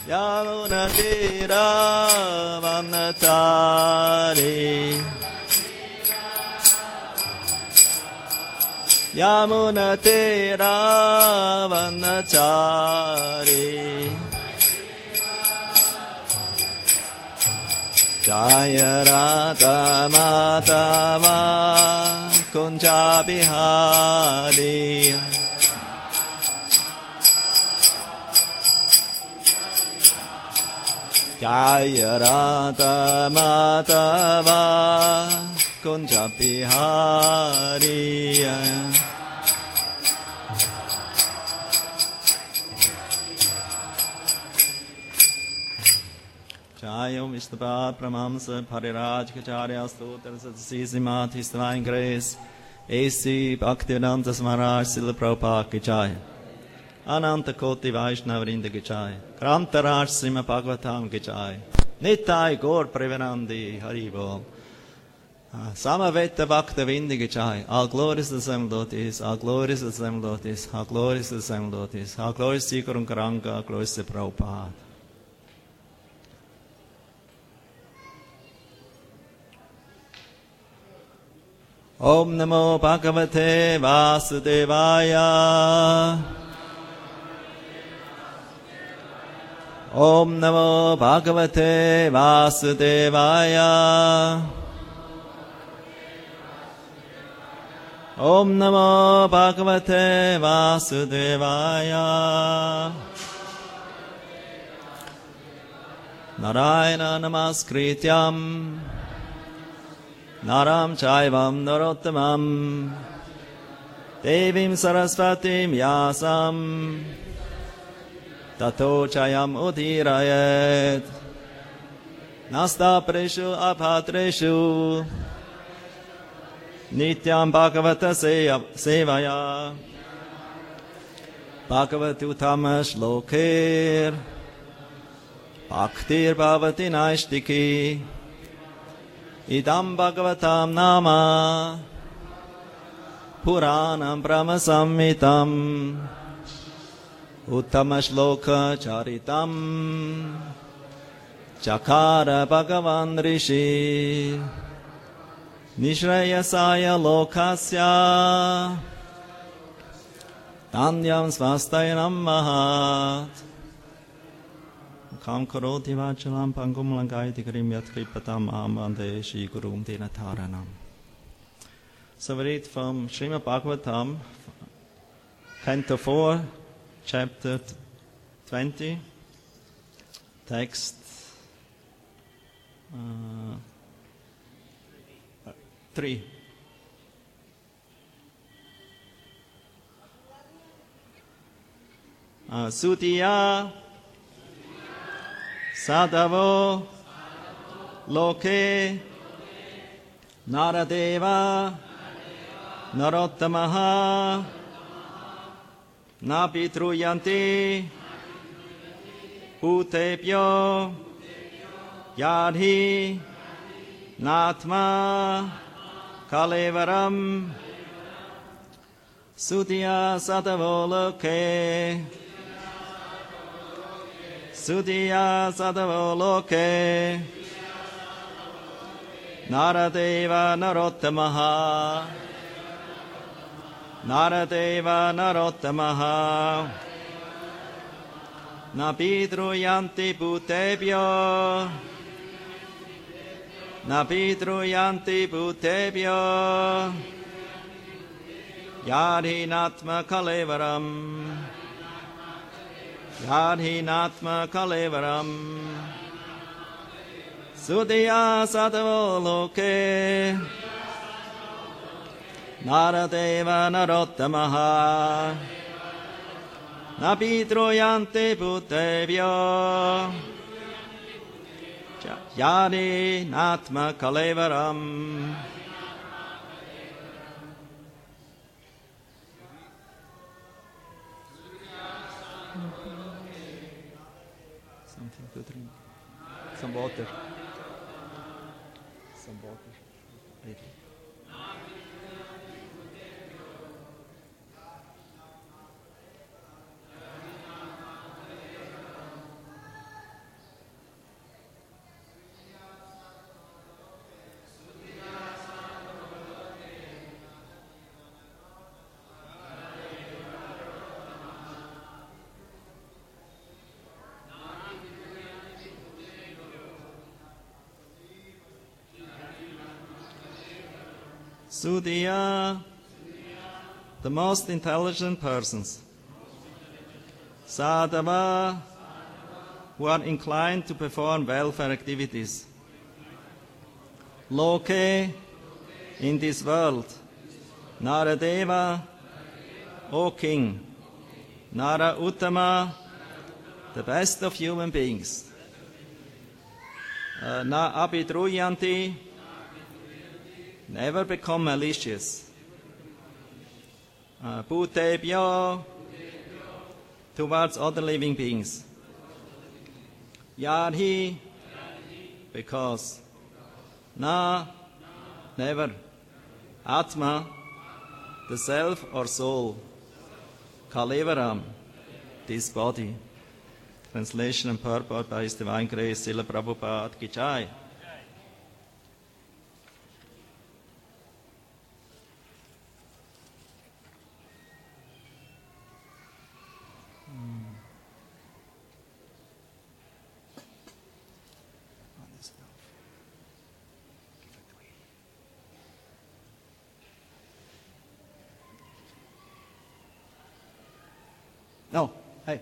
Yamunatiravanatari Yamunatiravanatari Jaya Radha Madhava Kunja Bihari Jaya Radha Madhava Kunja Bihari Jaya Vishnupada Pramamsa Pariraj Kacharya Stotra Satsisimat His Divine Grace A.C. Bhaktivedanta Smaraj Srila Prabhupada Ki Jaya Ananta Koti Vaishnavrinda Ki Jaya Krantaraj Srimad Bhagavatam Ki Jaya Nitai Gaur Premanandi Hari Bol Samaveta Bhaktavinda Ki Jaya All glories to the seven devotees, all glories to the seven devotees, all glories to the seven devotees, all glories to Guru Karanga, all glories to Prabhupada. Om Namo Bhagavate Vasudevaya Om Namo Bhagavate Vasudevaya Om Namo Bhagavate Vasudevaya Narayana Namaskrityam Naram Chaivam Narottamam Devim Sarasvatim Yasam Tato Chayam Udirayet Nasta Preshu Abhatreshu Nityam Bhagavata Sevaya Bhagavatutam Shlokir Bhaktir Bhavati Naishtiki Idam Bhagavatam Nama Puranam Brahma Samhitam Uttama Shloka Charitam Chakara Bhagavan Rishi Nishrayasaya Lokasya Tanyam Svastayanam Mahat Kam Karoti Vachalam Pangum Langayati Karim Yat Kripatam Amande Shri Gurum Dinataranam. So we read from Srimad Bhagavatam, Canto 4, Chapter 20, text 3. Sutiya Sadavo Loke Naradeva Narottamaha Napitruyanti Utepyo Yadhi Natma Kalevaram Sutiya Sadavo Loke Sutiya Sadavo Loke Naradeva Narottamaha Naradeva Narottamaha Napidruyanti Bhutebhyo Napidruyanti Bhutebhyo Yadhinatma Kalevaram Yadhinatma Kalevaram Sutiya Sadavo Loke Naradeva Narottamaha Napidruyanti Bhutebhyo Yadhinatma Kalevaram. Something to drink. Some water. Some water. Later. Sudhya, the most intelligent persons. Sadhava, who are inclined to perform welfare activities. Loke, in this world. Naradeva, O King. Nara Uttama, the best of human beings. Na abhidruyanti, never become malicious. Bhutebhyo, towards other living beings. Yarhi, because. Na, never. Atma, the self or soul. Kalevaram, this body. Translation and purport by His Divine Grace, Srila Prabhupada Ki Jai. No, hey.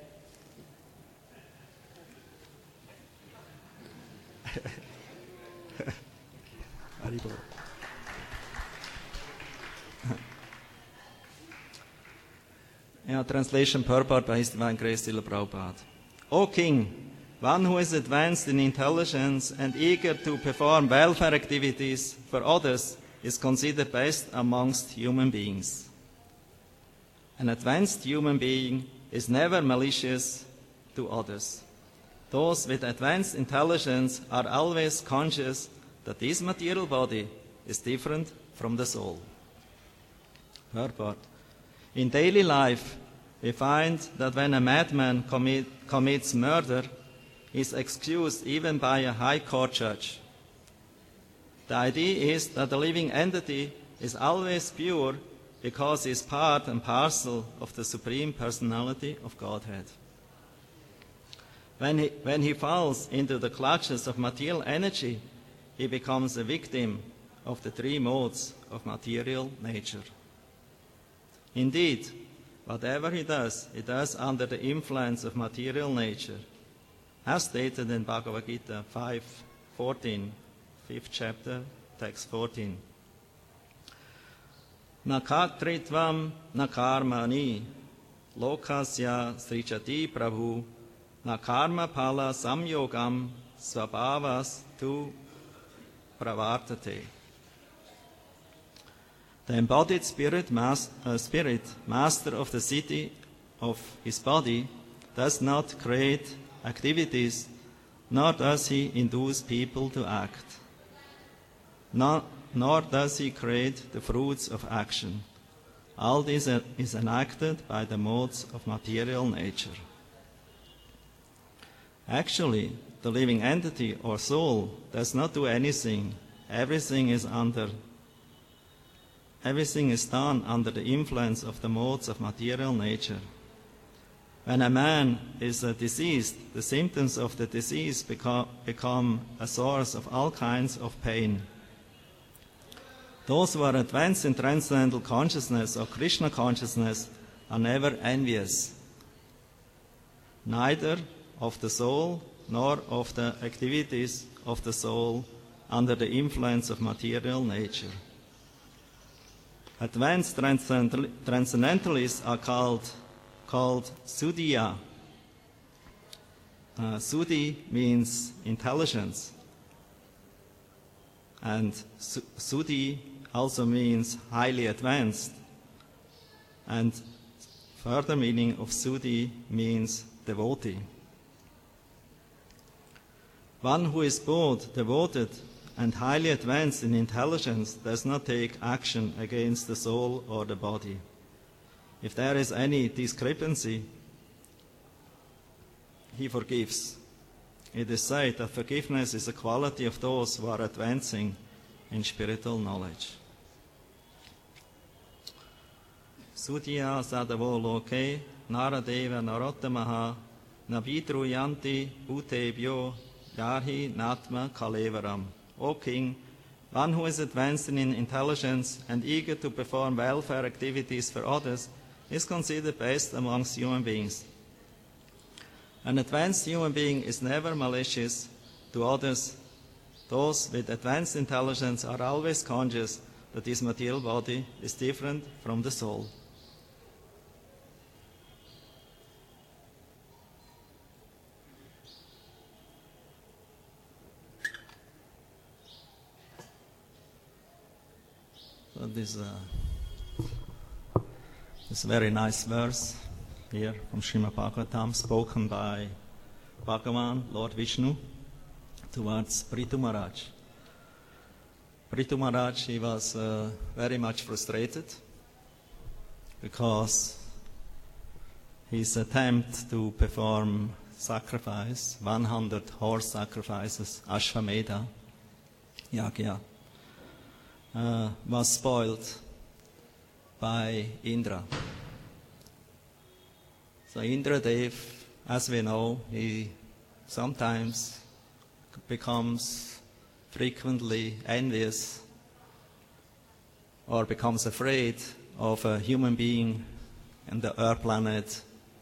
Translation purport by His Divine Grace, Srila Prabhupada. O King, one who is advanced in intelligence and eager to perform welfare activities for others is considered best amongst human beings. An advanced human being is never malicious to others. Those with advanced intelligence are always conscious that this material body is different from the soul. Purport. In daily life, we find that when a madman commits murder, he is excused even by a high court judge. The idea is that the living entity is always pure because he is part and parcel of the Supreme Personality of Godhead. When he falls into the clutches of material energy, he becomes a victim of the three modes of material nature. Indeed, whatever he does under the influence of material nature, as stated in Bhagavad Gita 5:14, 5th chapter, text 14. Na kartritvam na karmani, lokasya srichati prabhu, na karma pala samyogam svabhavas tu pravartate. The embodied spirit, master of the city of his body, does not create activities, nor does he induce people to act. Nor does he create the fruits of action. All this is enacted by the modes of material nature. Actually, the living entity or soul does not do anything. Everything is done under the influence of the modes of material nature. When a man is diseased, the symptoms of the disease become a source of all kinds of pain. Those who are advanced in transcendental consciousness or Krishna consciousness are never envious, neither of the soul nor of the activities of the soul under the influence of material nature. Advanced transcendentalists are called Sudhya. Sudhi means intelligence, and Sudhi also means highly advanced. And further meaning of Sudhi means devotee. One who is both devoted and highly advanced in intelligence does not take action against the soul or the body. If there is any discrepancy, he forgives. It is said that forgiveness is a quality of those who are advancing in spiritual knowledge. Sudhya sadavo loke naradeva narottamaha navidruyanti bhutebhyo yarhi natma kalevaram. O King, One who is advanced in intelligence and eager to perform welfare activities for others is considered best amongst human beings. An advanced human being is never malicious to others. Those with advanced intelligence are always conscious that this material body is different from the soul. So this very nice verse here from Srimad Bhagavatam, spoken by Bhagavan, Lord Vishnu, towards Prithu Maharaj. Prithu Maharaj, he was very much frustrated because his attempt to perform sacrifice, 100 horse sacrifices, Ashvamedha, Yagya, was spoiled by Indra. So Indradev, as we know, he sometimes becomes frequently envious or becomes afraid of a human being on the Earth planet,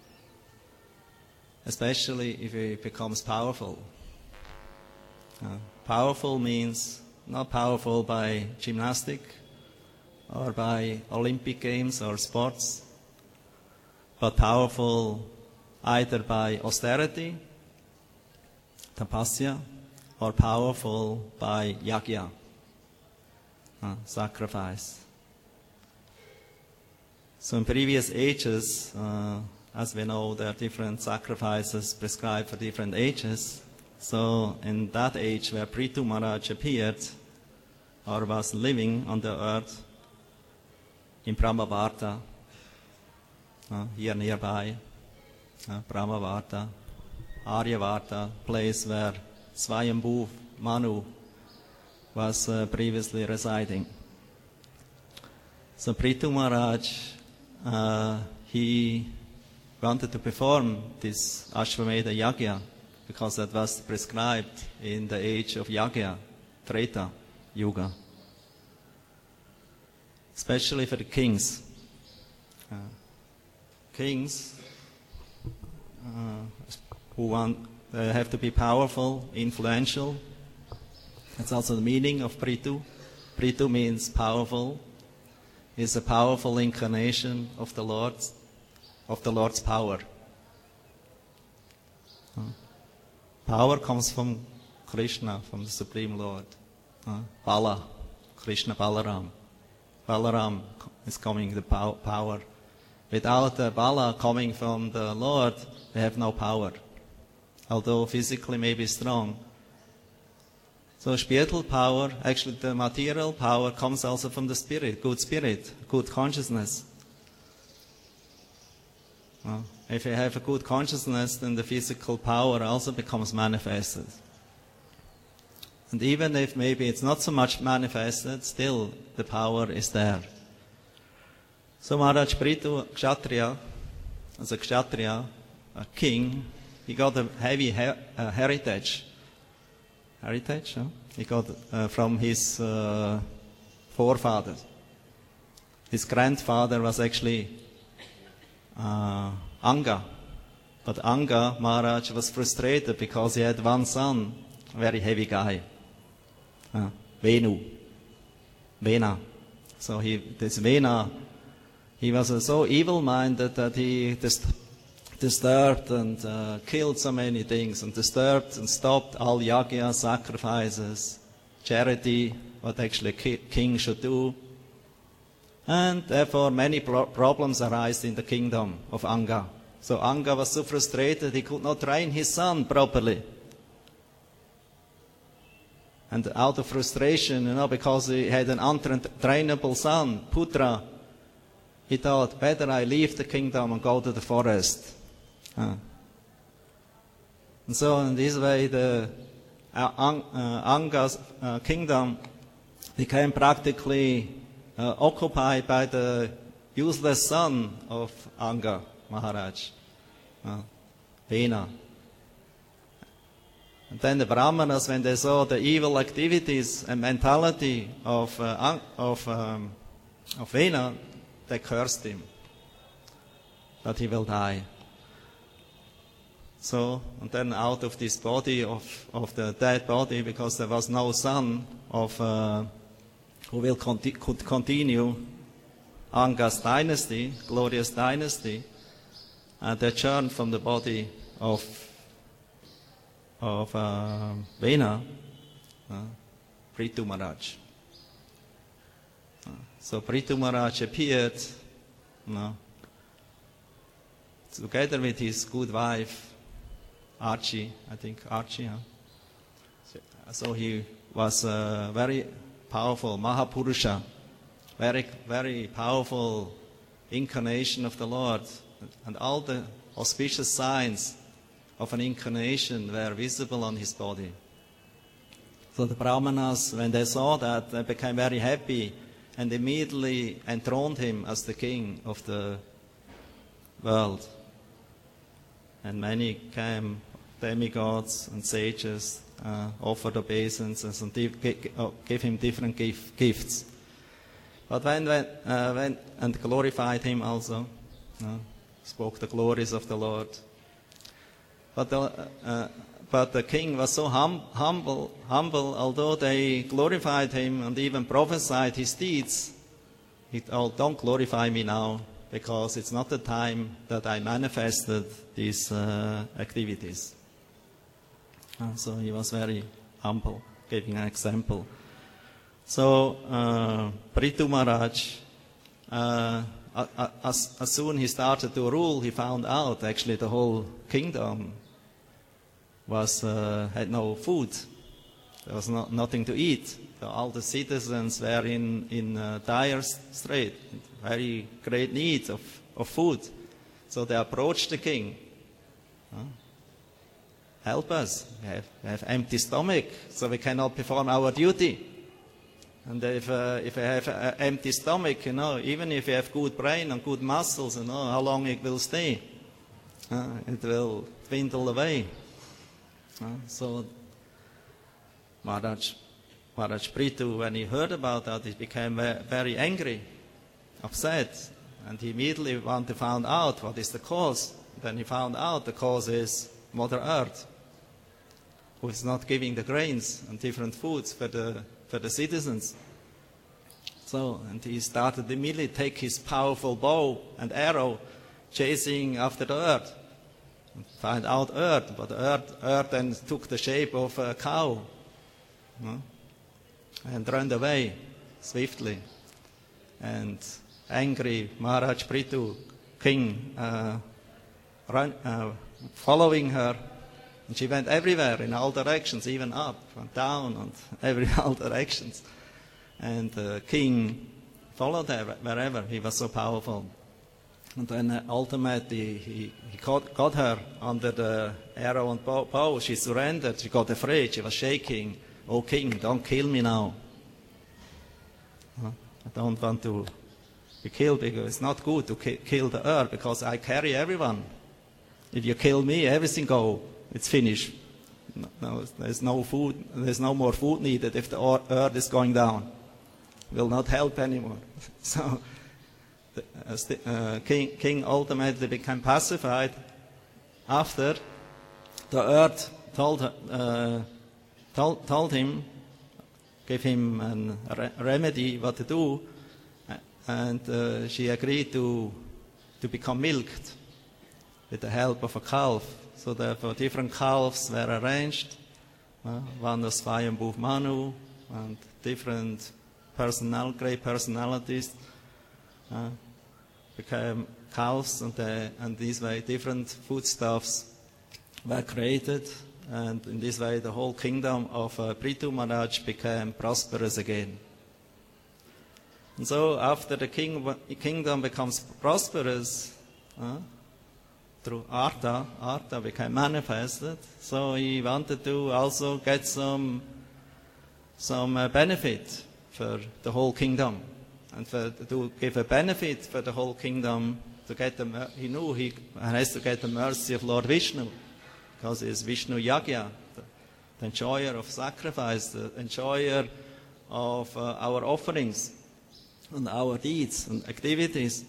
especially if he becomes powerful. Powerful means not powerful by gymnastic or by Olympic Games or sports, but powerful either by austerity, tapasya, or powerful by yagya, sacrifice. So in previous ages, as we know, there are different sacrifices prescribed for different ages. So in that age where Prithu Maharaj appeared or was living on the earth, in Brahmavarta, here nearby, Brahmavarta, Aryavarta, place where Swayambhu Manu was previously residing. So Prithu Maharaj, he wanted to perform this Ashvamedha Yagya because that was prescribed in the age of Yagya, Treta Yuga, especially for the kings. Kings who have to be powerful, influential. That's also the meaning of Prithu. Prithu means powerful. It's a powerful incarnation of the Lord's power. Power comes from Krishna, from the Supreme Lord. Bala, Krishna Balaram. Balaram is coming the power. Without the Bala coming from the Lord, we have no power, although physically maybe strong. So spiritual power, actually the material power, comes also from the spirit, good consciousness. If you have a good consciousness, then the physical power also becomes manifested. And even if maybe it's not so much manifested, still the power is there. So Maharaj Prithu, Kshatriya, as a Kshatriya, a king, he got a heavy heritage. He got from his forefathers. His grandfather was actually Anga. But Anga Maharaj was frustrated because he had one son, a very heavy guy, Vena. So this Vena, he was so evil-minded that he disturbed and killed so many things, and disturbed and stopped all yagya, sacrifices, charity, what actually a king should do. And therefore many problems arise in the kingdom of Anga. So Anga was so frustrated he could not train his son properly. And out of frustration, because he had an untrainable son, Putra, he thought, better I leave the kingdom and go to the forest. And so in this way, the Anga's kingdom became practically occupied by the useless son of Anga Maharaj, Vena. And then the Brahmanas, when they saw the evil activities and mentality of Vena, they cursed him that he will die. So, and then out of this body, of the dead body, because there was no son of who could continue Anga's dynasty, glorious dynasty, and they turned from the body of Vena, Prithu Maharaj. So Prithu Maharaj appeared, together with his good wife, Archie, I think Archie. So he was a very powerful Mahapurusha, very, very powerful incarnation of the Lord, and all the auspicious signs of an incarnation were visible on his body. So the Brahmanas, when they saw that, they became very happy and immediately enthroned him as the king of the world. And many came, demigods and sages, offered obeisance and gave him different gifts. But when and glorified him also, spoke the glories of the Lord. But the king was so humble, although they glorified him and even prophesied his deeds. He told, don't glorify me now, because it's not the time that I manifested these activities. So he was very humble, giving an example. So Prithu Maharaj, as soon he started to rule, he found out actually the whole kingdom had no food. There was nothing to eat. So all the citizens were in dire strait, very great need of food. So they approached the king. Help us. We have empty stomach, so we cannot perform our duty. And if I have an empty stomach, even if you have good brain and good muscles, how long it will stay? It will dwindle away. So Maharaj Prithu, when he heard about that, he became very angry, upset, and he immediately wanted to find out what is the cause. Then he found out the cause is Mother Earth, who is not giving the grains and different foods for the citizens. So, and he started immediately to take his powerful bow and arrow, chasing after the earth. And find out earth, but earth then took the shape of a cow, and ran away swiftly. And angry Maharaj Prithu, king, following her, and she went everywhere in all directions, even up and down and all directions. And the king followed her wherever. He was so powerful. And then ultimately he got her under the arrow and bow. She surrendered. She got afraid. She was shaking. Oh, king, don't kill me now. I don't want to be killed, because it's not good to kill the earth, because I carry everyone. If you kill me, everything go. It's finished. No, there's no food. There's no more food needed if the earth is going down. It will not help anymore. So the king ultimately became pacified after the earth told him, gave him a remedy what to do, and she agreed to become milked with the help of a calf. So therefore different calves were arranged. One was Swayambhu Manu, and different great personalities became cows, and this way different foodstuffs were created, and in this way the whole kingdom of Prithu Maharaj became prosperous again. And so after the kingdom becomes prosperous, through Artha became manifested, so he wanted to also get some benefit for the whole kingdom, and to give a benefit for the whole kingdom, he knew he has to get the mercy of Lord Vishnu, because it's Vishnu Yagya, the enjoyer of sacrifice, the enjoyer of our offerings and our deeds and activities.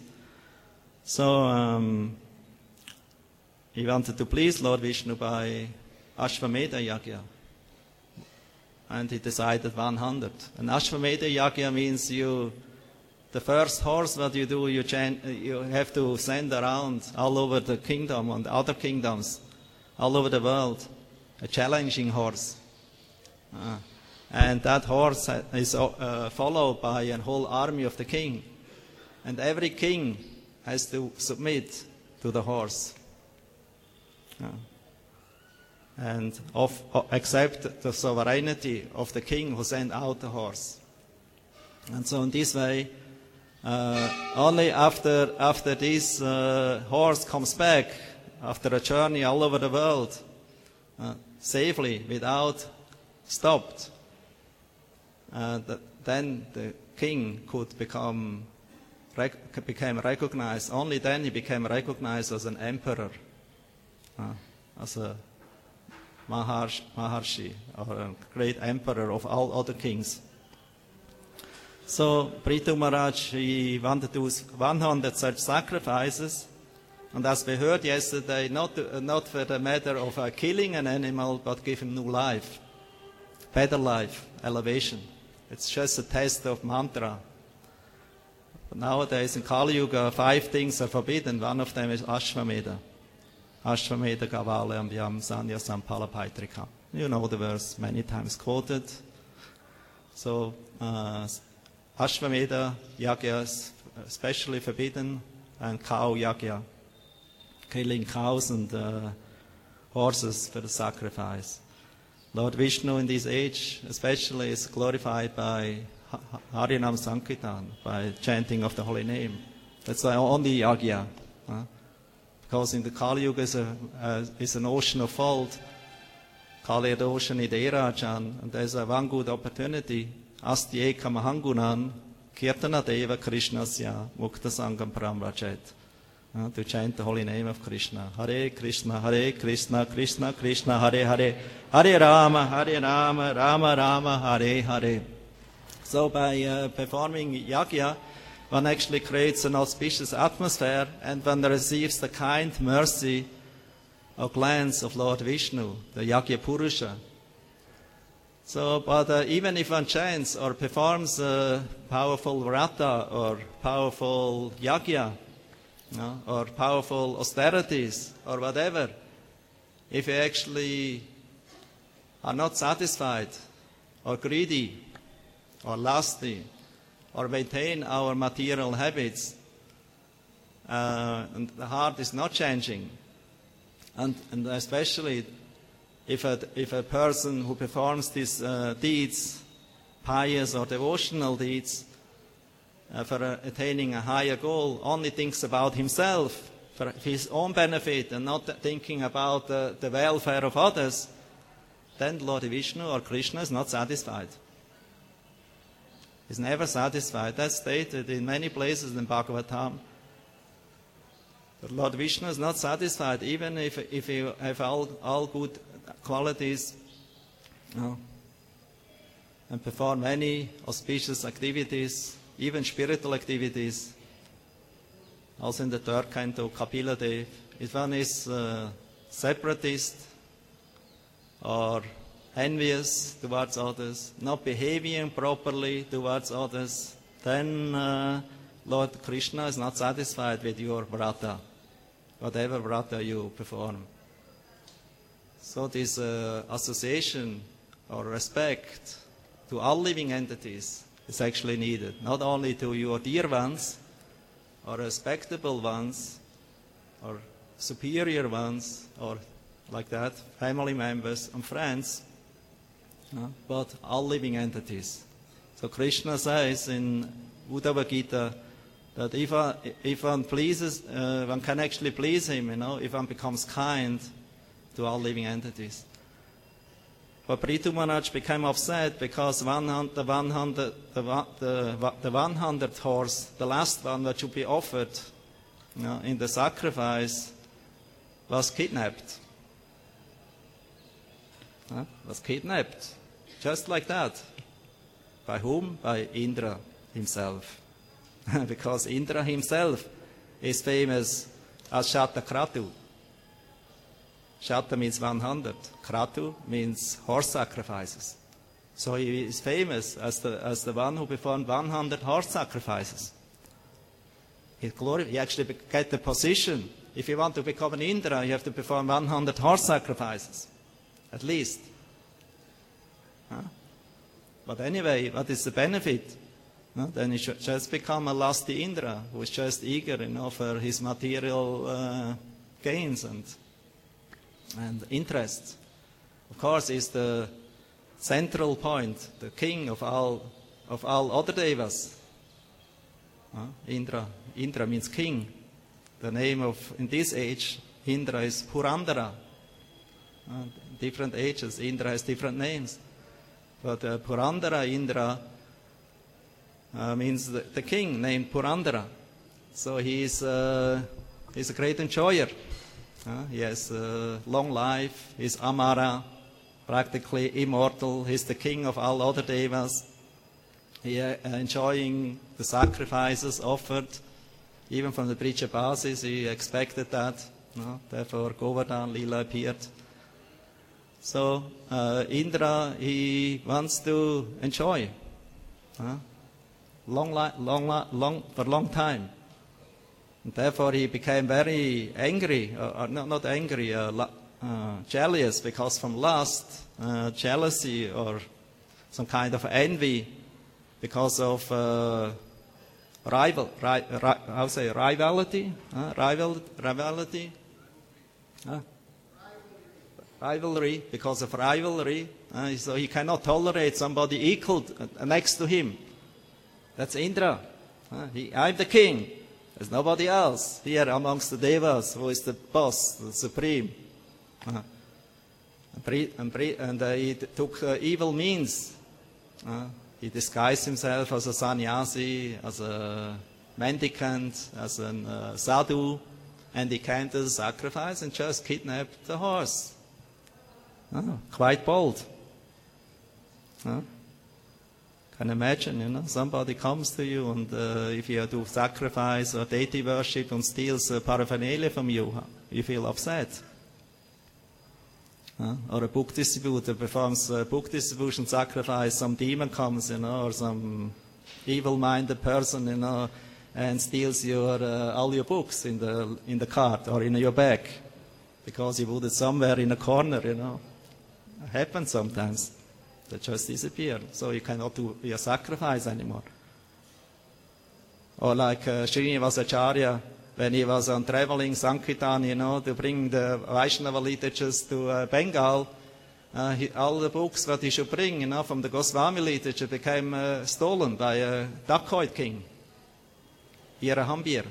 So he wanted to please Lord Vishnu by Ashvamedha Yagya. And he decided 100. And Ashvamedha Yagya means the first horse what you do, you have to send around all over the kingdom and other kingdoms, all over the world, a challenging horse. And that horse is followed by a whole army of the king. And every king has to submit to the horse. And accept the sovereignty of the king who sent out the horse. And so in this way, only after this horse comes back, after a journey all over the world, safely, without stopped, then the king became recognized. Only then he became recognized as an emperor, as a Maharshi, or a great emperor of all other kings. So Prithu Maharaj, he wanted to do 100 such sacrifices, and as we heard yesterday, not for the matter of killing an animal, but give him new life, better life, elevation. It's just a test of mantra. But nowadays in Kali Yuga, 5 things are forbidden. One of them is Ashvamedha. Ashvamedha Gavalayam Vyam Sanya Sampala Paitrika. You know the verse, many times quoted. So Ashvamedha Yagya is especially forbidden, and cow Yagya, killing cows and horses for the sacrifice. Lord Vishnu in this age especially is glorified by Harinam Sankirtan, by chanting of the holy name. That's the only Yagya. Because in the Kali Yuga is an ocean of fault. Kali the ocean Iderajan, and there's one good opportunity. Asti Eka Mahangunan, Kirtana Deva Krishnasya, Mukta Sangam Pramrachet. To chant the holy name of Krishna. Hare Krishna, Krishna Krishna, Hare Hare, Hare Rama, Rama Rama, Hare Hare. So by performing Yagya, one actually creates an auspicious atmosphere, and one receives the kind mercy or glance of Lord Vishnu, the Yagya Purusha. So, but even if one chants or performs powerful vrata or powerful Yagya, or powerful austerities or whatever, if we actually are not satisfied or greedy or lusty or maintain our material habits, and the heart is not changing, and especially if a person who performs these deeds, pious or devotional deeds, for attaining a higher goal, only thinks about himself, for his own benefit, and not thinking about the welfare of others, then Lord Vishnu or Krishna is not satisfied. He's never satisfied. That's stated in many places in Bhagavatam. But Lord Vishnu is not satisfied, even if you have all good qualities, and perform many auspicious activities, even spiritual activities. Also in the 3rd canto, Kapila Dev. If one is separatist or envious towards others, not behaving properly towards others, then Lord Krishna is not satisfied with your vrata, whatever vrata you perform. So this association or respect to all living entities is actually needed, not only to your dear ones or respectable ones or superior ones or like that, family members and friends, but all living entities. So Krishna says in Uddhava Gita that if one pleases, one can actually please him, if one becomes kind to all living entities. But Prithu Maharaj became upset because the 100th horse, the last one that should be offered in the sacrifice, was kidnapped. was kidnapped. Just like that. By whom? By Indra himself. Because Indra himself is famous as Shatta Kratu. Shatta means 100. Kratu means horse sacrifices. So he is famous as the one who performed 100 horse sacrifices. He actually get the position. If you want to become an Indra, you have to perform 100 horse sacrifices, at least. But anyway, what is the benefit? Then he should just become a lusty Indra, who is just eager, for his material gains and interests. Of course, he's the central point, the king of all other devas. Indra means king. The name in this age, Indra is Purandara. Different ages, Indra has different names. But Purandara Indra means the king named Purandara. So he's a great enjoyer. He has long life. He's Amara, practically immortal. He's the king of all other devas. He enjoying the sacrifices offered, even from the Brijabasis. He expected that. Therefore, Govardhan Lila appeared. So Indra, he wants to enjoy for a long time. And therefore, he became very angry, or not angry, jealous, because from lust, jealousy, or some kind of envy, because of rivalry. Rivalry, because of rivalry. So he cannot tolerate somebody equal next to him. That's Indra. I'm the king. There's nobody else here amongst the devas who is the boss, the supreme. And he took evil means. He disguised himself as a sannyasi, as a mendicant, as a sadhu, and he came to the sacrifice and just kidnapped the horse. Quite bold. Can imagine, somebody comes to you and if you do sacrifice or deity worship and steals paraphernalia from you, you feel upset. Or a book distributor performs a book distribution sacrifice, some demon comes, or some evil-minded person, and steals all your books in the cart or in your bag, because you put it somewhere in a corner, It happens sometimes. They just disappear. So you cannot do your sacrifice anymore. Or like Srinivasacharya, when he was on traveling Sankirtan, to bring the Vaishnava literatures to Bengal, all the books that he should bring, from the Goswami literature became stolen by a dacoit king, Hirahambir.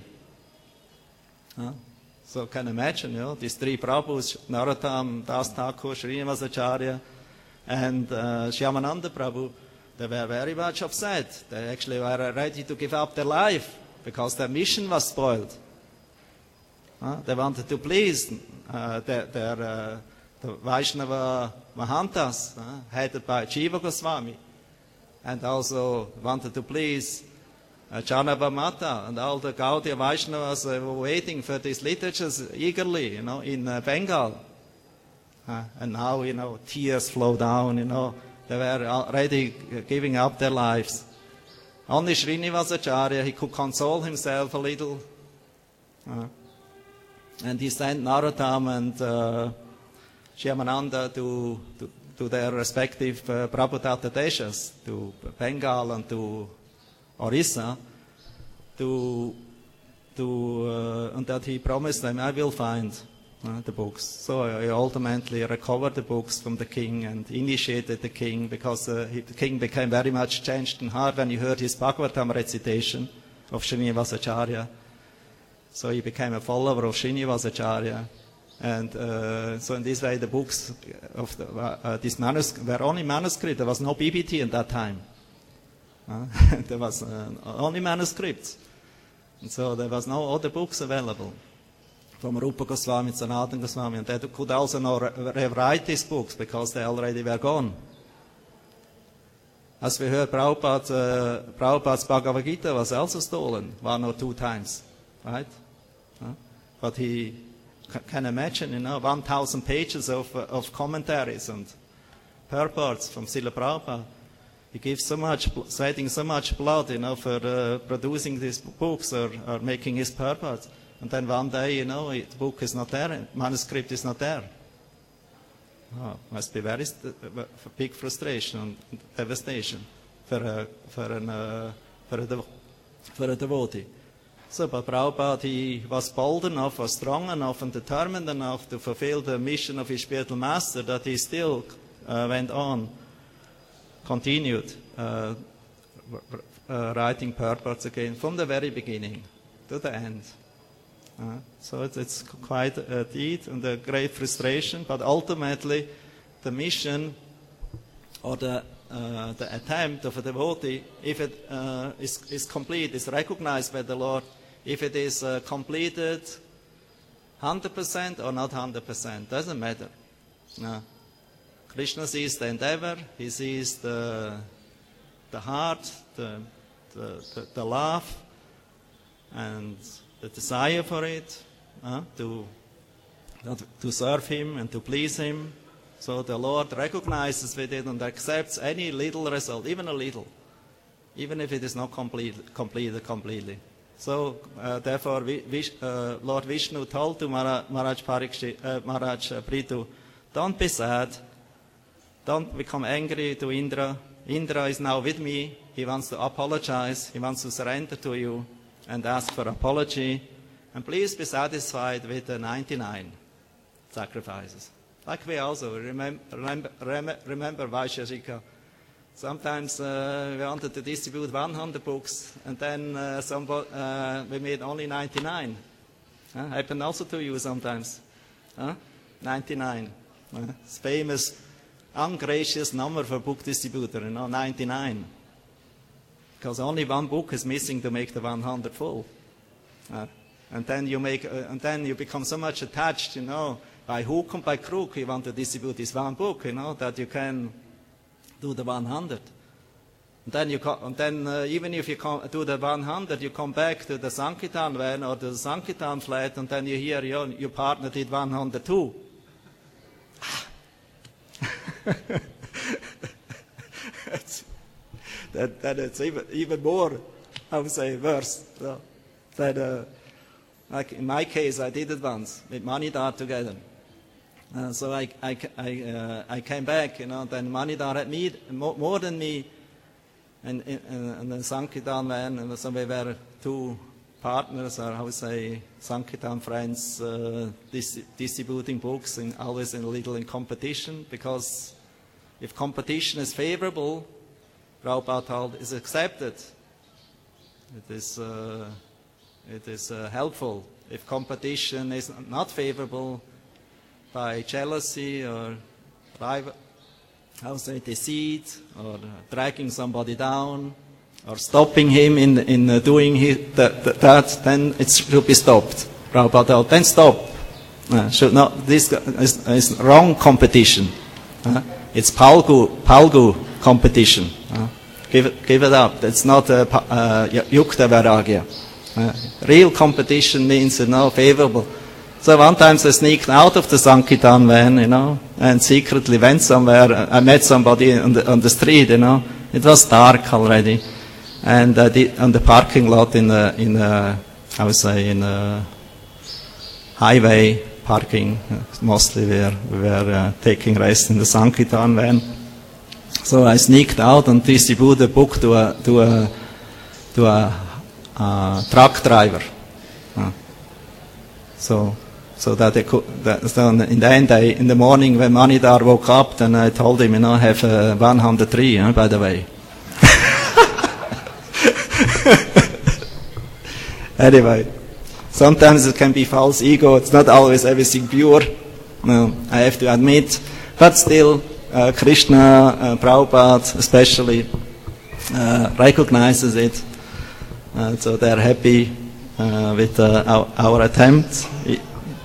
So can imagine, these three Prabhus, Narottam, Das Thakur, Srinivasacharya, and Shyamananda Prabhu, they were very much upset. They actually were ready to give up their life because their mission was spoiled. They wanted to please the Vaishnava Mahantas, headed by Jiva Goswami, and also wanted to please Janava Mata and all the Gaudiya Vaishnavas were waiting for these literatures eagerly, in Bengal. And now, tears flow down, they were already giving up their lives. Only Srinivasacharya, he could console himself a little. And he sent Narottam and Shyamananda to their respective Prabhupada deshas, to Bengal and to Orissa, and that he promised them, I will find the books. So he ultimately recovered the books from the king and initiated the king, because the king became very much changed in heart when he heard his Bhagavatam recitation of Srinivasacharya. So he became a follower of Srinivasacharya. And so in this way the books of this manuscript were only manuscript. There was no BBT at that time. There was only manuscripts. And so there was no other books available from Rupa Goswami, Sanatana Goswami, and they could also now rewrite these books because they already were gone. As we heard, Prabhupada's Bhagavad Gita was also stolen 1 or 2 times, right? But he can imagine, 1,000 pages of commentaries and purports from Srila Prabhupada. He gives so much, sweating so much blood, for producing these books or making his purports. And then one day, the book is not there, manuscript is not there. Oh, must be very big frustration and devastation for a devotee. So, but Prabhupada, he was bold enough, was strong enough, and determined enough to fulfill the mission of his spiritual master that he still went on, continued writing purports again from the very beginning to the end. So it's quite a deed and a great frustration, but ultimately the mission or the attempt of a devotee, if it is complete, is recognized by the Lord, if it is completed 100% or not 100%, doesn't matter. Krishna sees the endeavor, he sees the heart, the love, and the desire for it, to serve him and to please him. So the Lord recognizes with it and accepts any little result, even a little, even if it is not completed completely. So therefore, Lord Vishnu told to Maharaj Prithu, don't be sad, don't become angry to Indra. Indra is now with me, he wants to apologize, he wants to surrender to you and ask for apology, and please be satisfied with the 99 sacrifices. Like we also remember Vaisheshika. Sometimes we wanted to distribute 100 books, and then we made only 99. Happened also to you sometimes. 99. It's famous, ungracious number for book distributor, 99. Because only one book is missing to make the 100 full. And then you become so much attached, by hook and by crook, you want to distribute this one book, that you can do the 100. And then even if you do the 100, you come back to the Sankirtan van or the Sankirtan flat, and then you hear your partner did 100 too. That it's even more, I would say, worse. So, like in my case, I did it once with Manidhar together. So I came back, then Manidhar had more than me, and the Sankirtan van, and so we were 2 partners, or I would say Sankirtan friends, distributing books, and always a little in competition, because if competition is favorable, Prabhupada told, is accepted. It is helpful. If competition is not favorable, by jealousy or deceit, or dragging somebody down, or stopping him in doing that, then it should be stopped. Prabhupada told, then stop. Should not. This is wrong competition. It's Palgu competition. Give it up. That's not Yukta Vairagya. Real competition means, favorable. So one time I sneaked out of the Sankirtan van, and secretly went somewhere. I met somebody on the street, It was dark already. And on the parking lot in highway parking, mostly we were taking rest in the Sankirtan van. So I sneaked out and distributed a book to a truck driver. So that they could. So in the end, in the morning when Manidhar woke up, then I told him, I have 103, by the way. Anyway, sometimes it can be false ego. It's not always everything pure. No, I have to admit, but still. Krishna, Prabhupada especially, recognizes it. So they're happy with our attempt.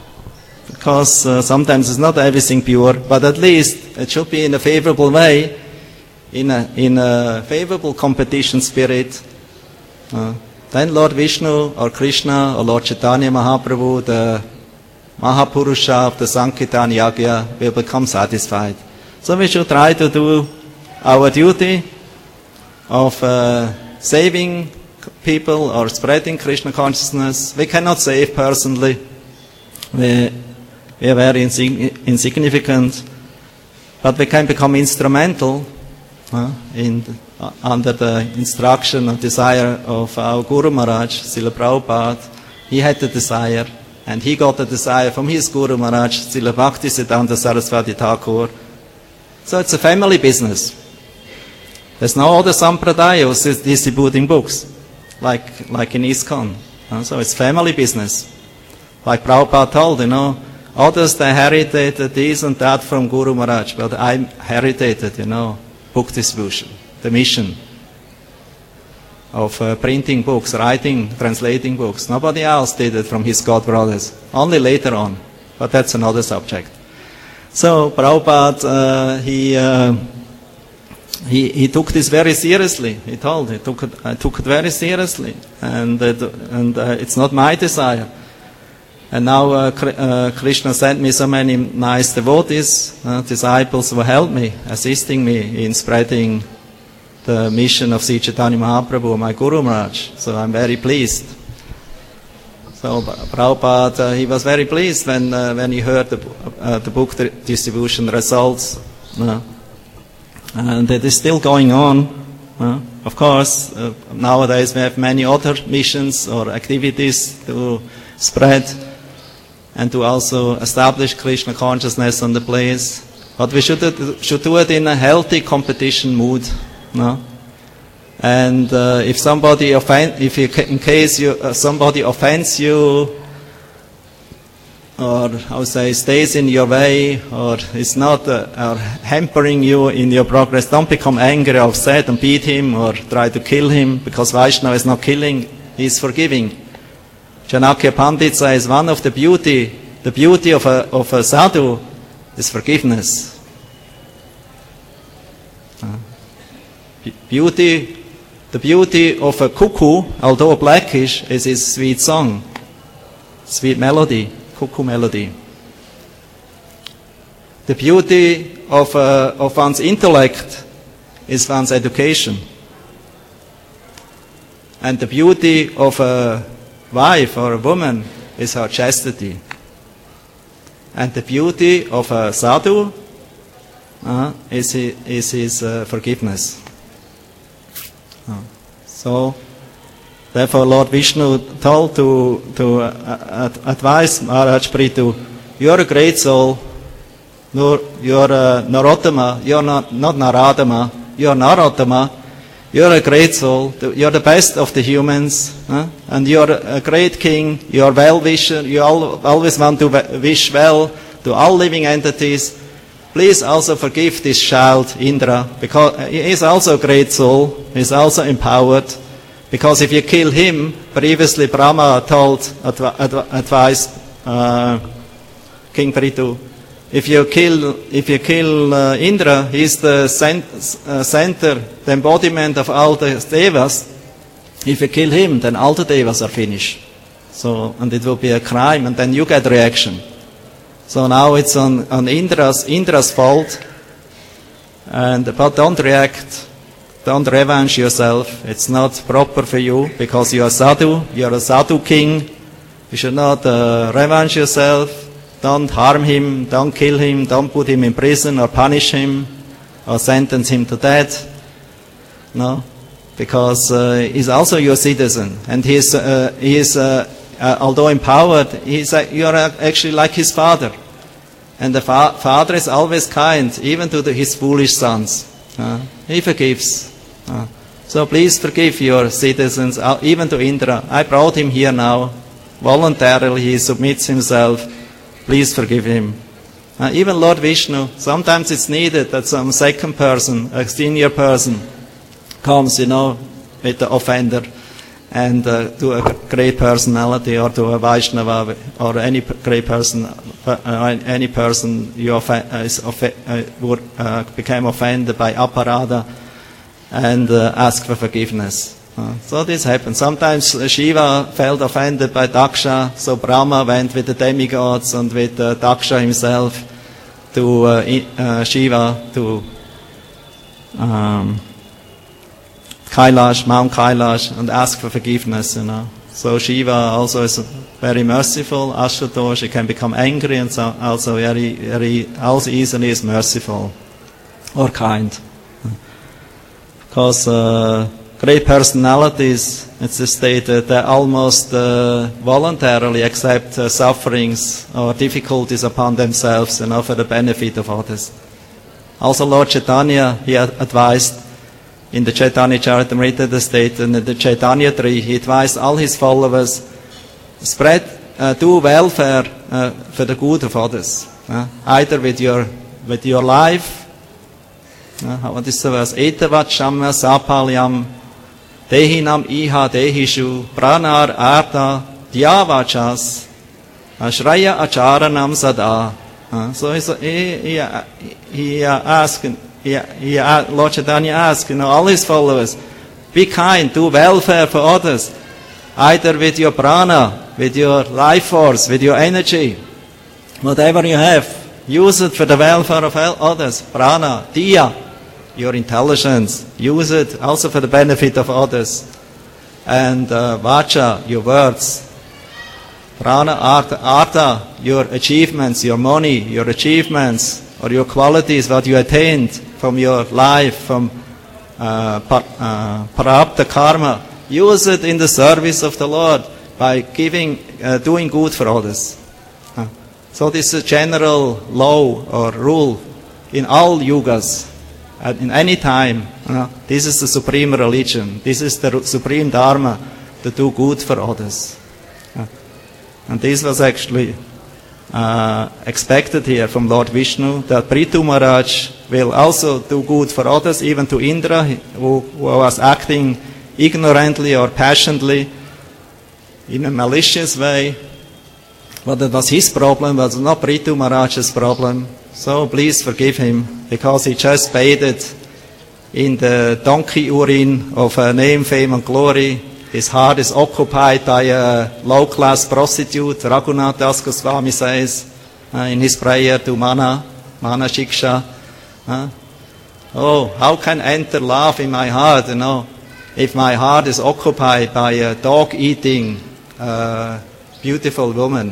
because sometimes it's not everything pure, but at least it should be in a favorable way, in a favorable competition spirit. Then Lord Vishnu or Krishna or Lord Chaitanya Mahaprabhu, the Mahapurusha of the Sankirtan Yagya, will become satisfied. So we should try to do our duty of saving people or spreading Krishna consciousness. We cannot save personally. We are very insignificant, but we can become instrumental under the instruction and desire of our Guru Maharaj, Srila Prabhupada. He had the desire, and he got the desire from his Guru Maharaj, Srila Bhaktisiddhanta Saraswati Thakur. So it's a family business. There's no other sampradayas distributing books, like in ISKCON. So it's family business. Like Prabhupada told, others they inherited this and that from Guru Maharaj, but I inherited, book distribution, the mission of printing books, writing, translating books. Nobody else did it from his God brothers, only later on, but that's another subject. So Prabhupada, he took this very seriously. He told, I took it very seriously, and it's not my desire. And now Krishna sent me so many nice devotees, disciples who helped me, assisting me in spreading the mission of Sri Chaitanya Mahaprabhu, my Guru Maharaj. So I'm very pleased. So Prabhupada, he was very pleased when he heard the book distribution results. And it is still going on. Of course, nowadays we have many other missions or activities to spread and to also establish Krishna consciousness on the place. But we should do it in a healthy competition mood. And if somebody somebody offends you, or stays in your way, or is not hampering you in your progress, don't become angry, upset, and beat him or try to kill him, because Vaishnava is not killing, he is forgiving. Chanakya Pandit says one of the beauty of a sadhu is forgiveness. The beauty of a cuckoo, although blackish, is his sweet song, sweet melody, cuckoo melody. The beauty of one's intellect is one's education. And the beauty of a wife or a woman is her chastity. And the beauty of a sadhu is his forgiveness. So, therefore, Lord Vishnu told to advise Maharaj Prithu, you're a great soul. You're Narottama. You're not Naradama. You're Narottama. You're a great soul. You're the best of the humans. And you're a great king. You're well-wisher. You always want to wish well to all living entities. Please also forgive this child, Indra, because he is also a great soul. He is also empowered. Because if you kill him, previously Brahma advised King Prithu, if you kill Indra, he is the center, the embodiment of all the devas. If you kill him, then all the devas are finished. So, and it will be a crime, and then you get reaction. So now it's on Indra's fault, but don't react. Don't revenge yourself. It's not proper for you, because you are sadhu. You are a sadhu king. You should not revenge yourself. Don't harm him. Don't kill him. Don't put him in prison or punish him or sentence him to death. No, because he's also your citizen, and he is although empowered, you are actually like his father. And the father is always kind, even to his foolish sons. He forgives. So please forgive your citizens, even to Indra. I brought him here now. Voluntarily he submits himself. Please forgive him. Even Lord Vishnu, sometimes it's needed that some second person, a senior person, comes, with the offender, and to a great personality, or to a Vaishnava, or any great person, any person became offended by Aparada and asked for forgiveness. So this happened. Sometimes Shiva felt offended by Daksha, so Brahma went with the demigods and with Daksha himself to Shiva, to Kailash, Mount Kailash, and asked for forgiveness, So Shiva also is very merciful. Ashutosh can become angry and so also also easily is merciful or kind. Because great personalities, it's stated, they almost voluntarily accept sufferings or difficulties upon themselves, for the benefit of others. Also Lord Chaitanya, he advised in the Chaitanya Charitamrita, the state, and the Chaitanya tree, he advised all his followers, do welfare for the good of others, either with your life. What is the verse? Etavat shamya sapalyam dehinam iha dehishu pranar arta dyavachas ashraya acharanam sada. So he asked, Lord Chaitanya asked, all his followers, be kind, do welfare for others, either with your prana, with your life force, with your energy, whatever you have, use it for the welfare of others. Prana, diya, your intelligence, use it also for the benefit of others. And vacha, your words. Prana, artha, your achievements, your money, your achievements, or your qualities, what you attained from your life, from prarabdha karma. Use it in the service of the Lord by doing good for others. So this is a general law or rule in all yugas, in any time. This is the supreme religion. This is the supreme dharma, to do good for others. And this was actually expected here from Lord Vishnu, that Prithu Maharaj will also do good for others, even to Indra, who was acting ignorantly or passionately in a malicious way. But that was his problem, was not Prithu Maharaj's problem. So please forgive him, because he just bathed in the donkey urine of name, fame and glory. His heart is occupied by a low-class prostitute. Raghunath Das Goswami says in his prayer to Mana Shiksha, oh, how can enter love in my heart, if my heart is occupied by a dog-eating beautiful woman.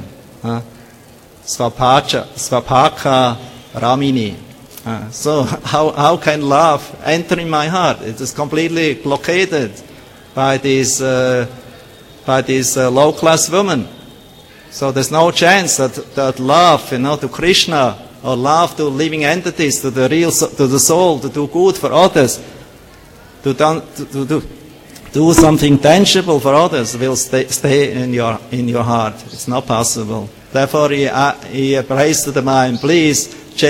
Svapaka Ramini. So how can love enter in my heart? It is completely blockaded by this low-class woman. So there's no chance that love, to Krishna, or love to living entities, to the soul, to do good for others, to do something tangible for others, will stay in your heart. It's not possible. Therefore, he prays to the mind, please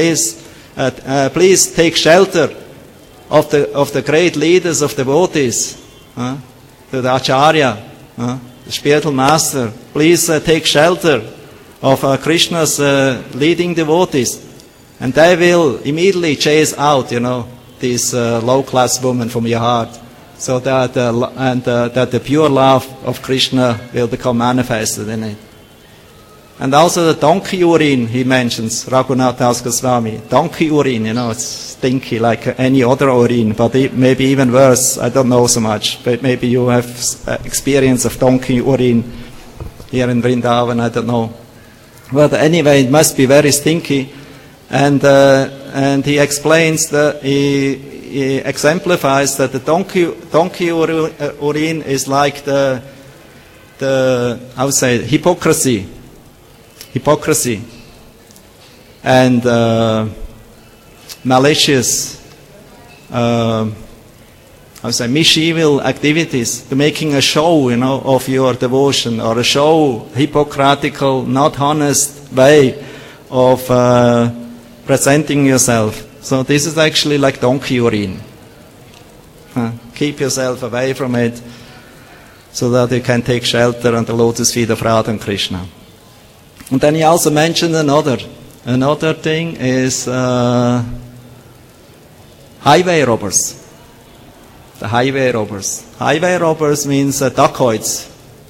take shelter of the great leaders of devotees. To the Acharya, the spiritual master, please take shelter of Krishna's leading devotees, and they will immediately chase out, this low-class woman from your heart, so that that the pure love of Krishna will become manifested in it. And also the donkey urine he mentions, Raghunath Das Goswami. Donkey urine, it's stinky like any other urine, but maybe even worse. I don't know so much, but maybe you have experience of donkey urine here in Vrindavan, I don't know. But anyway, it must be very stinky. And he explains he exemplifies that the donkey urine is like the hypocrisy and malicious, mischievous activities, to making a show, of your devotion, or a show, hypocritical, not honest way of presenting yourself. So this is actually like donkey urine. Keep yourself away from it, so that you can take shelter on the lotus feet of Radha and Krishna. And then he also mentioned another thing is highway robbers. The highway robbers. Highway robbers means dacoits.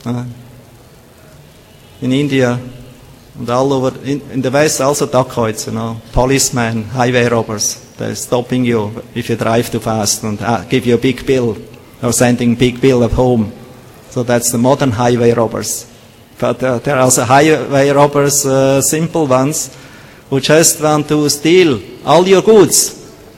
In India and all over, in the West also dacoits, policemen, highway robbers. They're stopping you if you drive too fast and give you a big bill or sending big bill at home. So that's the modern highway robbers. But there are also highway robbers, simple ones, who just want to steal all your goods.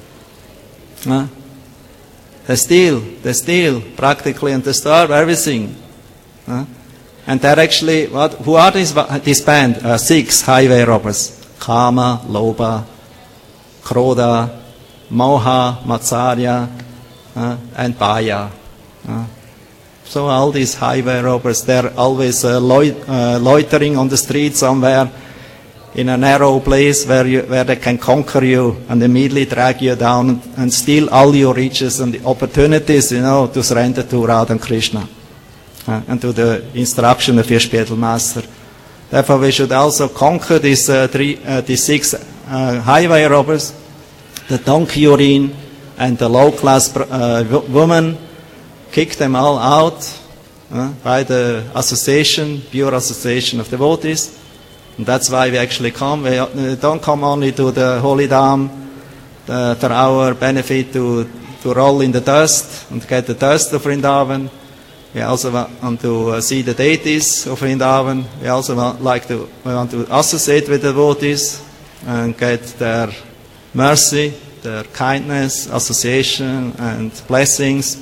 They steal practically and disturb everything. And they're actually, who are this band? 6 highway robbers. Kama, Lobha, Krodha, Moha, Matsarya, and Bhaya. So all these highway robbers, they're always loitering on the street somewhere in a narrow place where they can conquer you and immediately drag you down and steal all your riches and the opportunities, to surrender to Radha and Krishna and to the instruction of your spiritual master. Therefore, we should also conquer these 6 highway robbers, the donkey urine and the low-class woman. Kick them all out by the association, pure association of devotees. And that's why we actually come. We don't come only to the Holy Dham for our benefit to roll in the dust and get the dust of Vrindavan. We also want to see the deities of Vrindavan. We also want to associate with the devotees and get their mercy, their kindness, association, and blessings.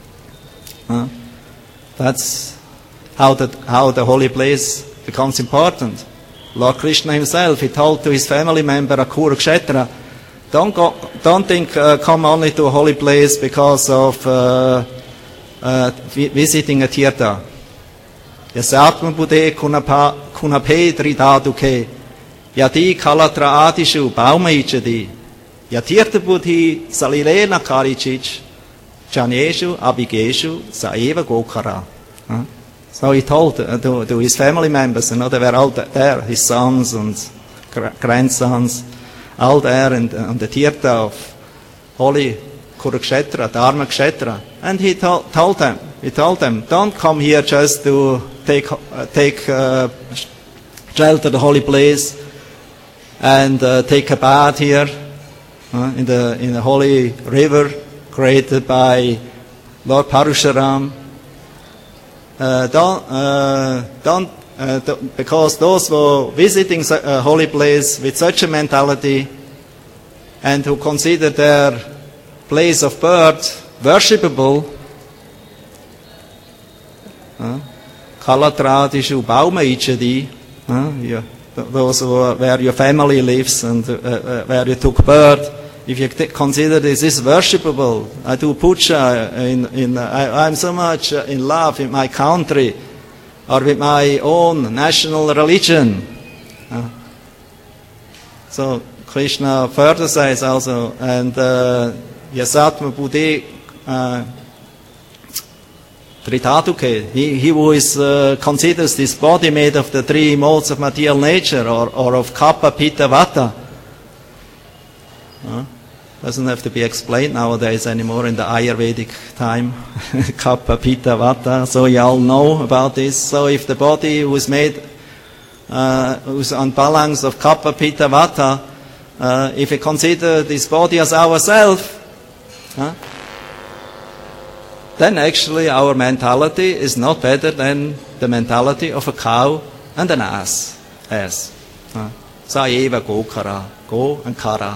That's how the holy place becomes important. Lord Krishna himself, he told to his family member Akrura Kshetra, don't think come only to a holy place because of visiting a tirtha. Yasatma Buddhe kunape tridhaduke yati kalatra adishu baumaichadi yatirtha buddhi salilena karichich Janeshu, Abigeshu, Saeva Gokara. So he told to his family members, they were all there, his sons and grandsons, all there on the tirtha of holy Kurukshetra, Dharma Kshetra. And he told them, don't come here just to take shelter the holy place and take a bath here in the holy river created by Lord Parashuram. Because those who visiting a holy place with such a mentality and who consider their place of birth worshipable, Kalatradishu Baumaichadi, those where your family lives and where you took birth. If you consider this is worshipable, I do puja, I'm so much in love with my country or with my own national religion. So Krishna further says also, and Yasatma Buddhe Tridhaduke, he who is considers this body made of the 3 modes of material nature or of Kapha, Pitta, Vata. Doesn't have to be explained nowadays anymore in the Ayurvedic time. Kapha, Pitta, Vata. So you all know about this. So if the body was made, who's on balance of Kapha, Pitta, Vata, if we consider this body as ourself, then actually our mentality is not better than the mentality of a cow and an ass. Saeva Gokara, go and kara.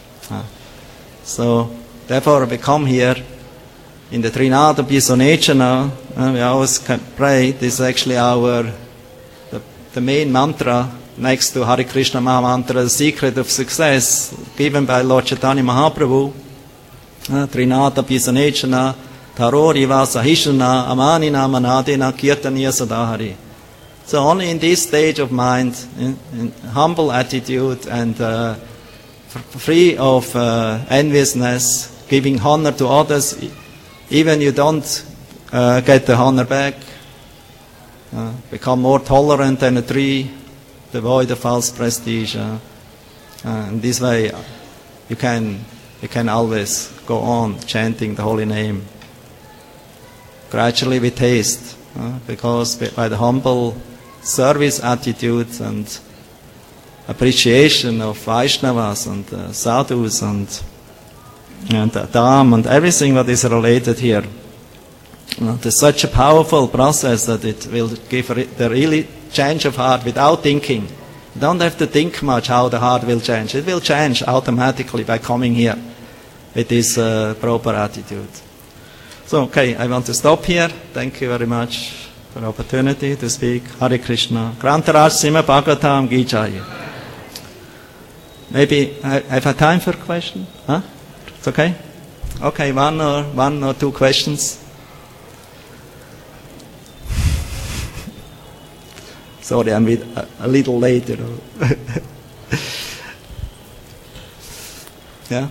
So, therefore, we come here in the Trinada Pisonechana. We always can pray. This is actually the main mantra next to Hare Krishna Maha Mantra, the secret of success, given by Lord Chaitanya Mahaprabhu. Trinada Pisonechana, Taroriva Sahishana, Amanina Manadina, Kirtaniya Sadahari. So, only in this stage of mind, in humble attitude and free of enviousness, giving honor to others, even you don't get the honor back. Become more tolerant than a tree, devoid of false prestige. In this way, you can always go on chanting the holy name. Gradually we taste, because by the humble service attitude and appreciation of Vaishnavas and sadhus and Dham and everything that is related here, there's such a powerful process that it will give the really change of heart without thinking. You don't have to think much how the heart will change. It will change automatically by coming here with this proper attitude. So, okay, I want to stop here. Thank you very much for the opportunity to speak. Hare Krishna. Grantaraj Srimad Bhagavatam Ki Jai. Maybe I have time for a question? Huh? It's okay? Okay, one or two questions. Sorry, I'm a little late, you know. Yeah?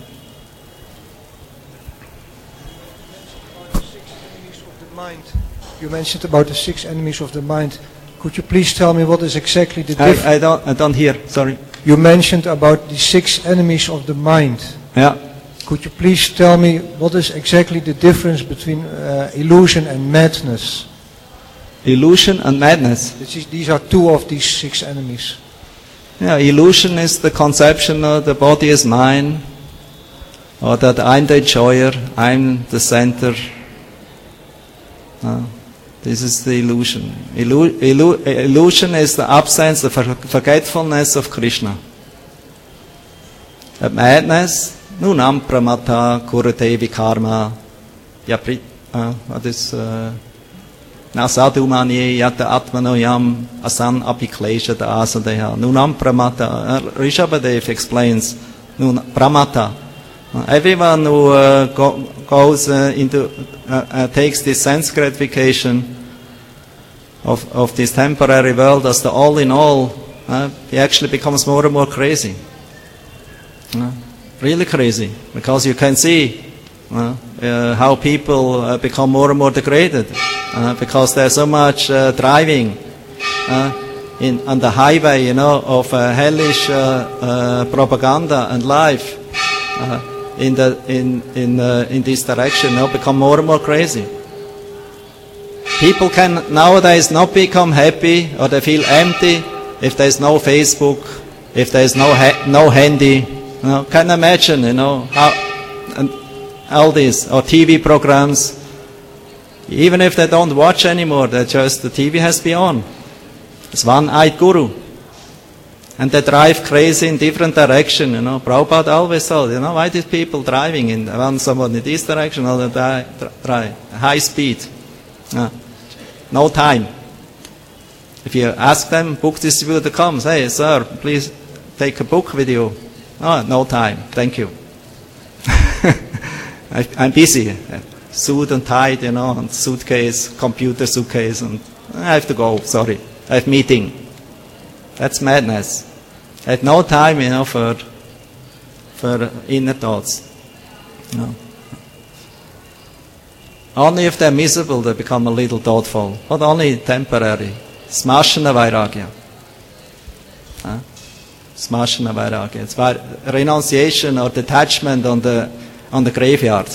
You mentioned about the 6 enemies of the mind. Could you please tell me what is exactly the difference? I don't hear, sorry. You mentioned about the 6 enemies of the mind. Yeah. Could you please tell me what is exactly the difference between illusion and madness? Illusion and madness. These are 2 of these 6 enemies. Yeah, illusion is the conception of the body is mine, or that I'm the enjoyer, I'm the center. This is the illusion. Illusion is the absence, the forgetfulness of Krishna. Madness, nunam pramata kurate vikarma. What is nasadumani yata atmanoyam asan apiklesha da asadeha. Nunam pramata. Rishabhadev explains pramata. Everyone who goes into takes this sense gratification of this temporary world as the all in all, he actually becomes more and more crazy. Really crazy, because you can see how people become more and more degraded, because there's so much driving on the highway, of hellish propaganda and life. In this direction, become more and more crazy. People can nowadays not become happy, or they feel empty if there is no Facebook, if there is no handy. Can imagine, how and all these or TV programs. Even if they don't watch anymore, the TV has to be on. It's one-eyed guru. And they drive crazy in different direction, Prabhupada always told, why these people driving someone in this direction, or they drive high speed. No time. If you ask them, book distributor comes, hey sir, please take a book with you. Oh, no time, thank you. I'm busy. Suit and tied, and suitcase, computer suitcase, and I have to go, sorry. I have meeting. That's madness. I had no time, for inner thoughts. Only if they're miserable, they become a little thoughtful, but only temporary. Smashana vairagya. Smashana vairagya. It's renunciation or detachment on the graveyard.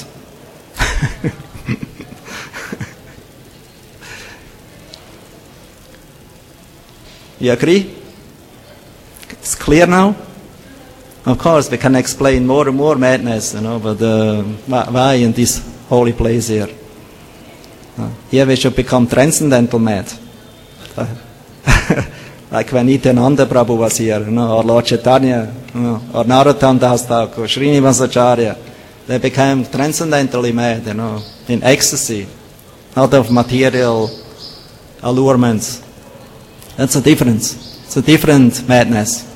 You agree? It's clear now? Of course, we can explain more and more madness, but why in this holy place here? Here we should become transcendental mad. Like when Nityananda Prabhu was here, or Lord Chaitanya, or Narottam Das Thakur, Srinivasacharya. They became transcendentally mad, in ecstasy, not of material allurements. That's a difference. It's a different madness.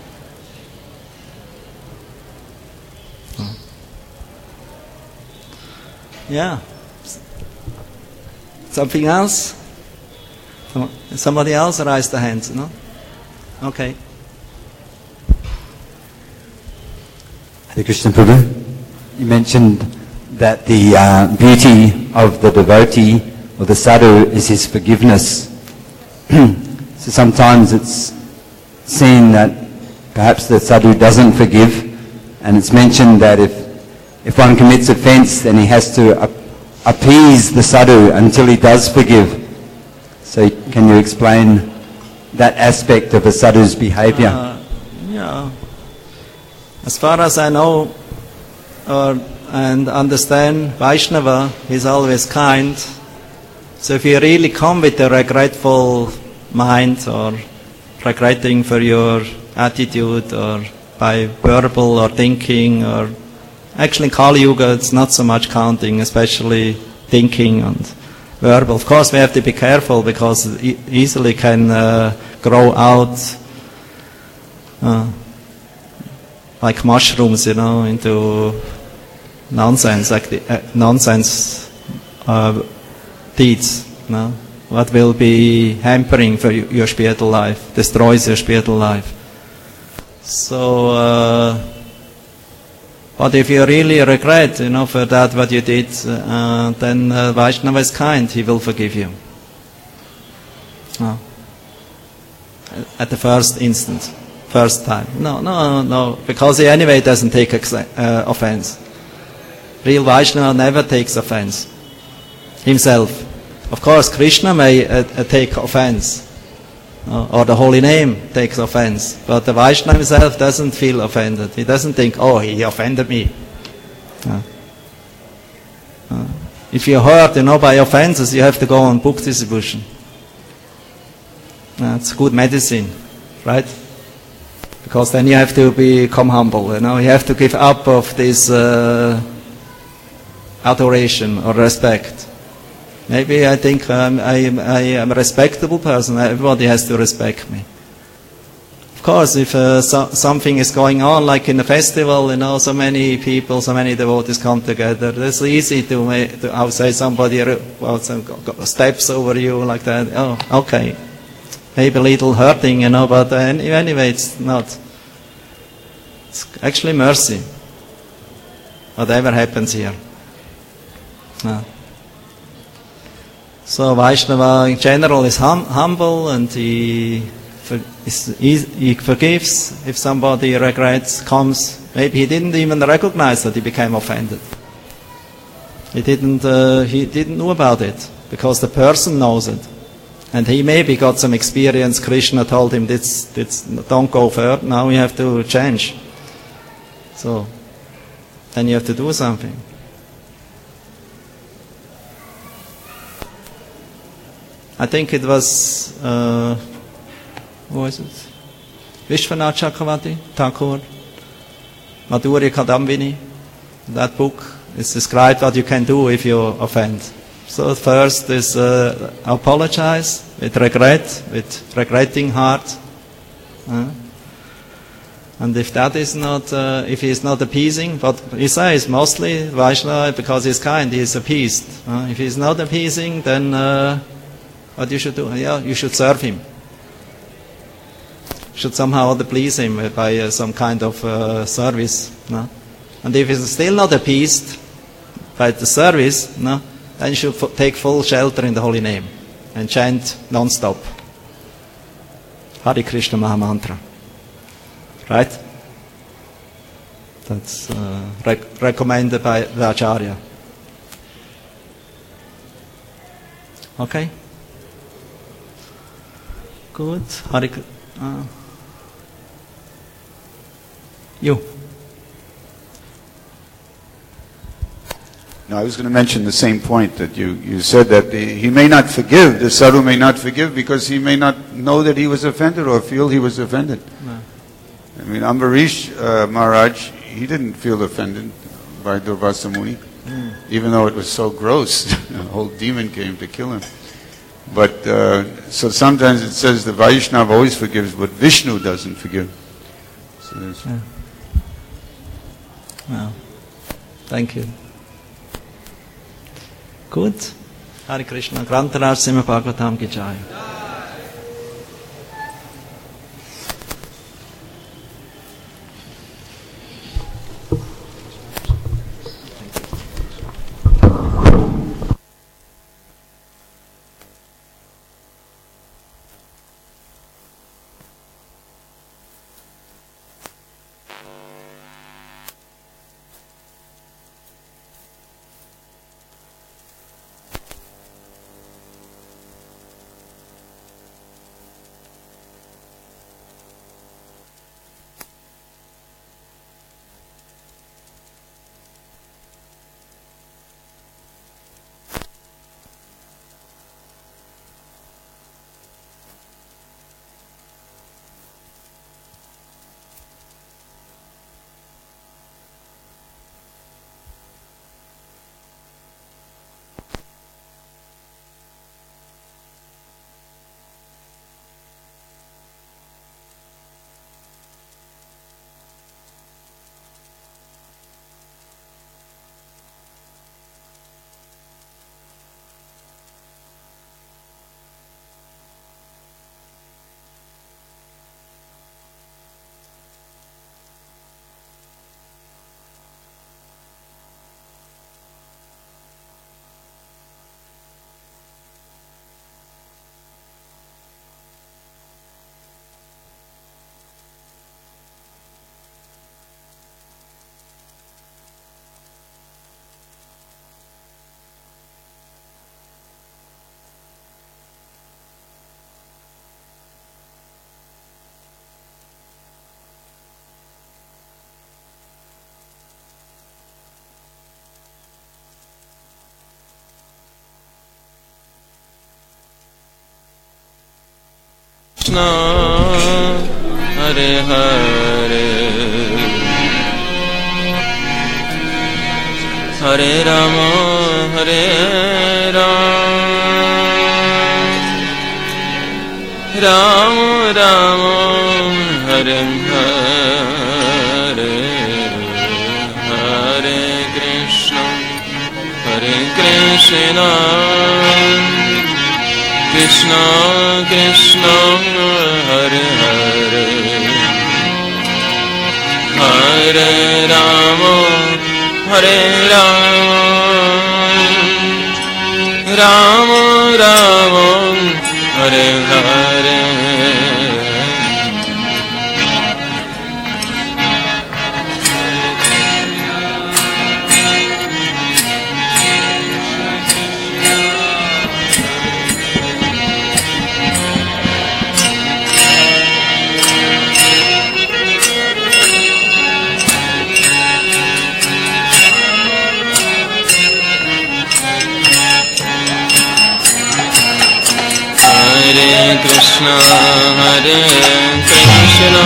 Yeah. Something else? Somebody else raised the hands, no? Okay. Hare Krishna Prabhu, you mentioned that the beauty of the devotee or the sadhu is his forgiveness. So sometimes it's seen that perhaps the sadhu doesn't forgive, and it's mentioned that if one commits offence, then he has to appease the sadhu until he does forgive. So can you explain that aspect of a sadhu's behavior? Yeah. As far as I know and understand, Vaishnava is always kind. So if you really come with a regretful mind or regretting for your attitude or by verbal or thinking, or actually in Kali Yuga it's not so much counting, especially thinking and verbal. Of course we have to be careful because it easily can grow out like mushrooms, into nonsense, like nonsense deeds. What will be hampering for your spiritual life, destroys your spiritual life. So, but if you really regret, for that what you did, then Vaishnava is kind. He will forgive you. At the first instant, first time. No, because he anyway doesn't take offense. Real Vaishnava never takes offense himself. Of course, Krishna may take offense, or the holy name takes offense, but the Vaishnava himself doesn't feel offended. He doesn't think, oh, he offended me. If you're hurt, by offenses, you have to go on book distribution. It's good medicine, right? Because then you have to become humble. You have to give up of this adoration or respect. Maybe I think I am a respectable person. Everybody has to respect me. Of course, if something is going on, like in a festival, so many people, so many devotees come together. It's easy to outside somebody steps over you like that. Oh, okay. Maybe a little hurting, but anyway, it's not. It's actually mercy. Whatever happens here. No. So Vaishnava in general is humble, and he forgives if somebody regrets comes. Maybe he didn't even recognize that he became offended. He didn't know about it because the person knows it, and he maybe got some experience. Krishna told him, "This don't go further. Now you have to change." So then you have to do something. I think it was, who was it? Vishwanath Chakravarti, Thakur, Madhurya Kadambini. That book is described what you can do if you offend. So first is apologize with regret, with regretting heart. And if that is not, if he is not appeasing, but he says mostly Vaishnava, because he's kind, he is appeased. If he is not appeasing, then what you should do? You should serve him. You should somehow please him by some kind of service. And if he's still not appeased by the service, then you should take full shelter in the holy name and chant non-stop Hare Krishna Mahamantra. Right? That's recommended by the Acharya. Okay? Good. You. No, I was going to mention the same point that you said that he may not forgive, the sadhu may not forgive because he may not know that he was offended or feel he was offended. No. I mean, Ambarish Maharaj, he didn't feel offended by Durvasa Muni, even though it was so gross. A whole demon came to kill him. But, so sometimes it says the Vaishnava always forgives, but Vishnu doesn't forgive. So Well, thank you. Good. Hare Krishna. Grantaraj Srimad Bhagavatam ki jai. Krishna Hare Hare Hare Rama Hare Rama Rama Rama Hare Hare Hare Krishna Krishna Krishna Hare Hare Hare Rama Hare Rama Rama Rama Hare Hare Krishna Hare Krishna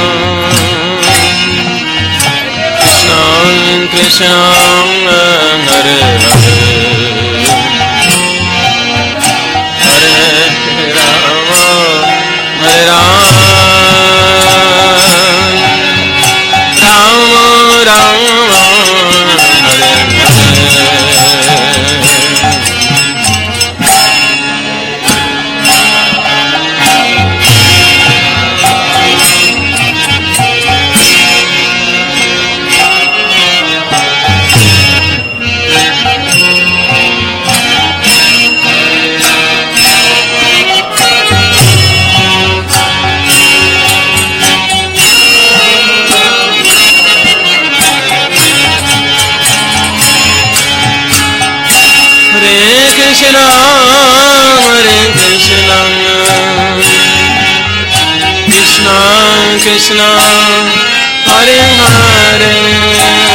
Krishna Krishna Hare Hare Hare Rama Hare Rama Rama Rama Hare Krishna Hare Krishna Krishna Krishna Hare Hare